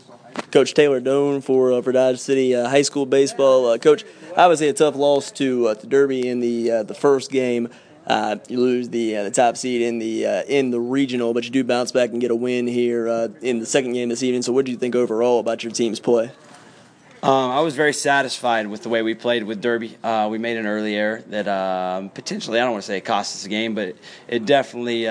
Coach Taylor Doan for Dodge City High School baseball. Coach, obviously a tough loss to Derby in the first game. You lose the top seed in the regional, but you do bounce back and get a win here in the second game this evening. So, what do you think overall about your team's play? I was very satisfied with the way we played with Derby. We made an early error that potentially, I don't want to say it cost us a game, but it definitely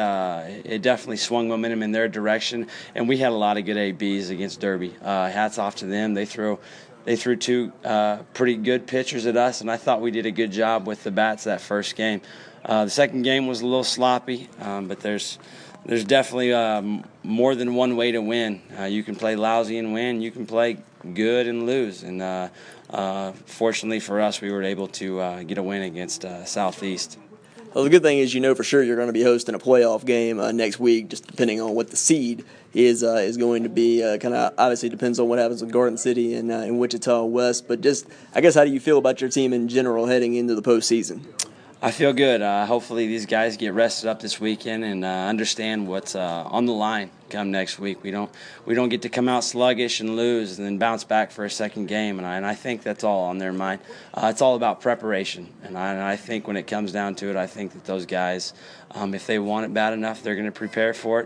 swung momentum in their direction. And we had a lot of good ABs against Derby. Hats off to them. They threw two pretty good pitchers at us, and I thought we did a good job with the bats that first game. The second game was a little sloppy, but there's definitely more than one way to win. You can play lousy and win. You can play good and lose. And fortunately for us, we were able to get a win against Southeast. Well, the good thing is for sure you're going to be hosting a playoff game next week, just depending on what the seed is going to be. Kind of obviously depends on what happens with Garden City and Wichita West. But just, I guess, how do you feel about your team in general heading into the postseason? I feel good. Hopefully these guys get rested up this weekend and understand what's on the line come next week. We don't get to come out sluggish and lose and then bounce back for a second game, and I think that's all on their mind. It's all about preparation, and I think when it comes down to it, I think that those guys, if they want it bad enough, they're going to prepare for it,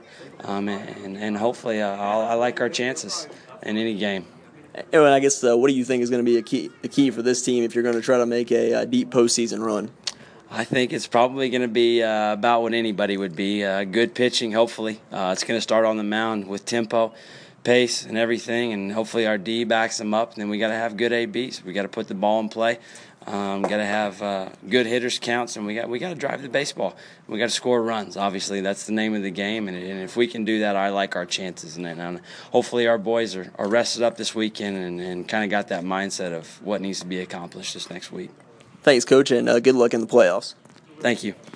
and hopefully I like our chances in any game. And I guess what do you think is going to be a key for this team if you're going to try to make a deep postseason run? I think it's probably going to be about what anybody would be. Good pitching, hopefully. It's going to start on the mound with tempo, pace, and everything, and hopefully our D backs them up. And then we got to have good ABs. We got to put the ball in play. Got to have good hitters counts, and we got to drive the baseball. We got to score runs. Obviously, that's the name of the game, and if we can do that, I like our chances. And hopefully our boys are rested up this weekend and kind of got that mindset of what needs to be accomplished this next week. Thanks, Coach, and good luck in the playoffs. Thank you.